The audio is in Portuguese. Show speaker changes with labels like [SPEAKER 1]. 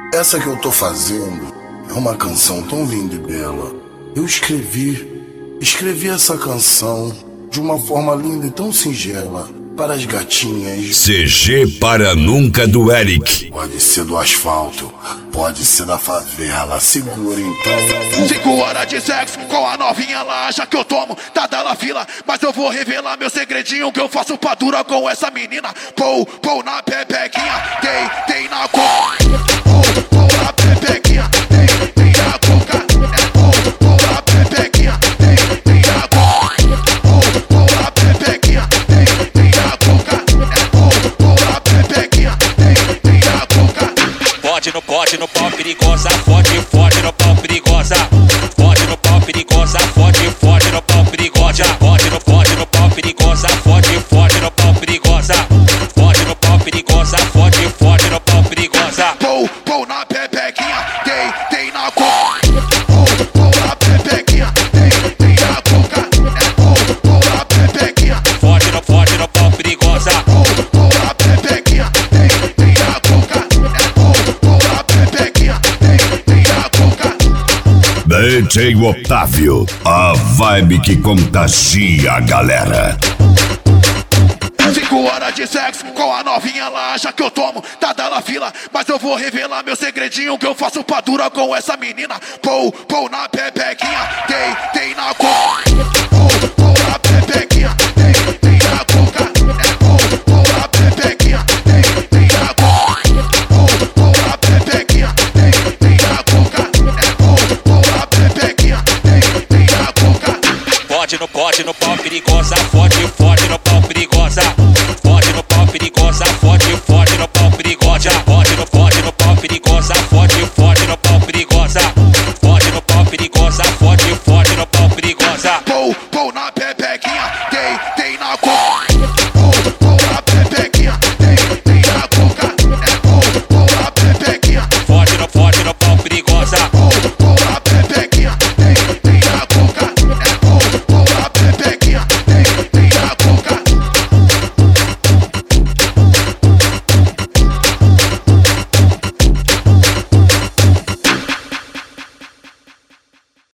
[SPEAKER 1] Essa que eu tô fazendo é uma canção tão linda e bela. Eu escrevi essa canção de uma forma linda e tão singela para as gatinhas.
[SPEAKER 2] CG para nunca do Eric.
[SPEAKER 1] Pode ser do asfalto, pode ser da favela. Segura então.
[SPEAKER 3] 5 horas de sexo com a novinha lá, acha que eu tomo, tá dela fila. Mas eu vou revelar meu segredinho que eu faço pra dura com essa menina. Pou na pepequinha, tem na coca. Pou na pepequinha, tem na coca. Pou na pepequinha, tem na coca. Pou na pepequinha, tem na coca. Pou na pepequinha, tem na coca. Pode no pau perigosa, fode no pau perigosa. Fode no pau perigosa, fode no pau perigosa. Fode no pau perigosa, fode no pau perigosa. Fode no pau perigosa, fode no pau perigosa. Pou na pepequinha, tem na coca. Pou na pepequinha, tem na coca. Pou na pepequinha, fode no pau perigosa. Pou na pepequinha, tem na coca. Pou na pepequinha, tem na coca.
[SPEAKER 2] DJ Otávio, a vibe que contagia a galera.
[SPEAKER 3] 5 horas de sexo com a novinha lá, acha que eu tomo, tá dela fila. Mas eu vou revelar meu segredinho que eu faço pra dura com essa menina. Pou na pepequinha, tem na coca. Pou na pepequinha, tem na coca. Pou na pepequinha, tem na coca. Pou na pepequinha, tem na coca. Pou na pepequinha, tem na coca. Pode no pau perigosa, fode no pau perigosa. Fode no pau perigosa, fode no pau perigosa. Fode no pau perigosa, fode no pau perigosa. Fode no pau perigosa, fode no pau perigosa. Pou na pepequinha, tem na coca.